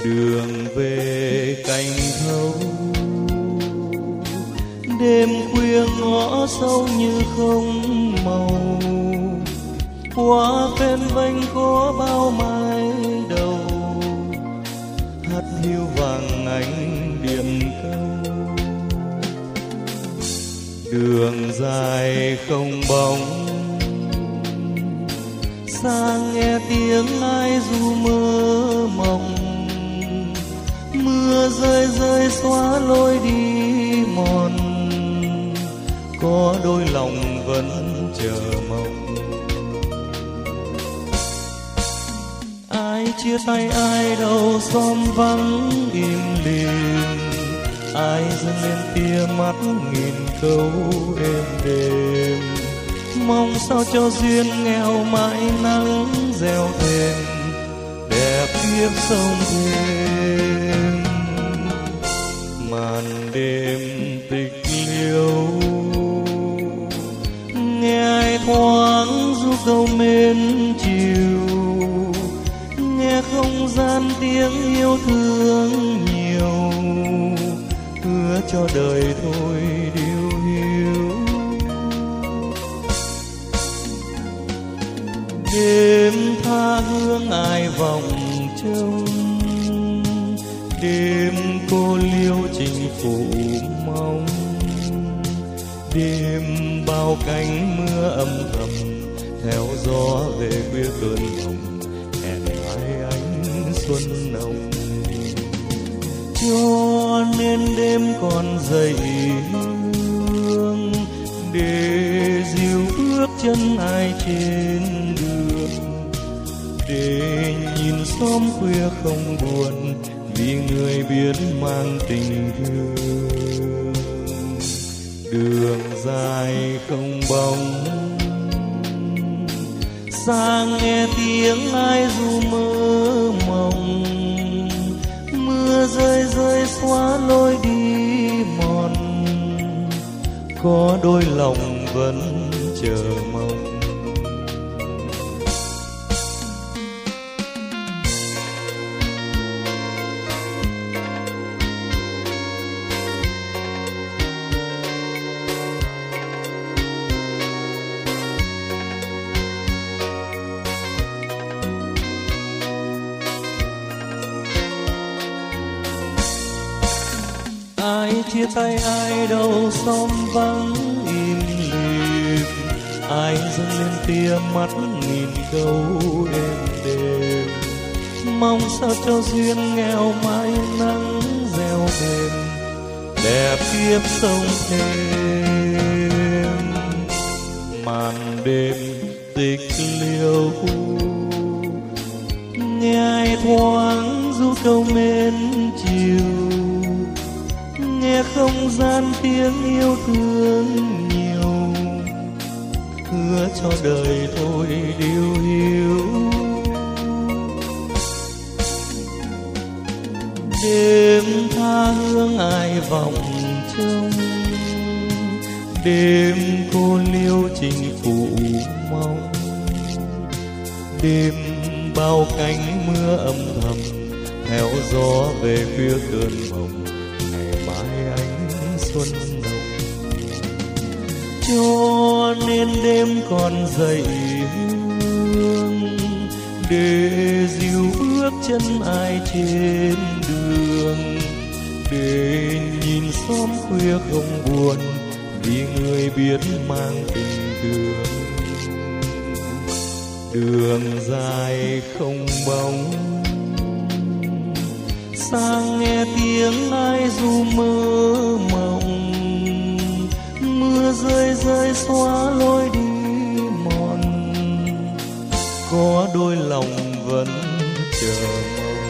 đường về cành thâu, đêm khuya ngõ sâu như không màu, qua phen vênh có bao mái đầu, hát hiu vàng ánh điểm câu. Đường dài không bóng, xa nghe tiếng ai ru mơ mộng, mưa rơi rơi xóa lối đi mòn, có đôi lòng vẫn chờ mong. Ai chia tay ai đâu xóm vắng im lìm, ai dâng lên tia mắt nghìn câu êm đềm, mong sao cho duyên nghèo mãi nắng gieo thêm đẹp kiếp sông thêm. Màn đêm tịch liêu nghe ai thoáng ru câu mến chiều, nghe không gian tiếng yêu thương nhiều, hứa cho đời thôi điêu hiu. Đêm tha hương ai vòng trông, đêm cô liêu trình phủ mong, đêm bao cánh mưa âm thầm theo gió về khuya cơn hồng, hẹn ai ánh xuân nồng. Cho nên đêm còn dậy hương, để dìu bước chân ai trên đường, để nhìn xóm khuya không buồn, vì người biết mang tình thương. Đường dài không bóng, xa nghe tiếng ai ru mơ mộng, mưa rơi rơi xóa lối đi mòn, có đôi lòng vẫn chờ mong. Ai chia tay ai đâu xóm vắng im lìm, ai dâng lên tia mắt nghìn câu êm đềm, mong sao cho duyên nghèo mãi nắng gieo thêm đẹp kiếp sông thêm. Màn đêm tịch liêu nghe ai thoáng ru câu mến chiều, nghe không gian tiếng yêu thương nhiều, hứa cho đời thôi điêu hiu. Đêm tha hương ai vòng trông, đêm cô liêu trình phủ mong, đêm bao cánh mưa âm thầm theo gió về khuya cơn mộng, ngày mai ánh xuân nồng. Cho nên đêm còn dậy hương, để dìu bước chân ai trên đường, để nhìn xóm khuya không buồn, vì người biết mang tình thương. Đường dài không bóng, xa nghe tiếng ai ru mơ mộng, mưa rơi rơi xóa lối đi mòn, có đôi lòng vẫn chờ mong.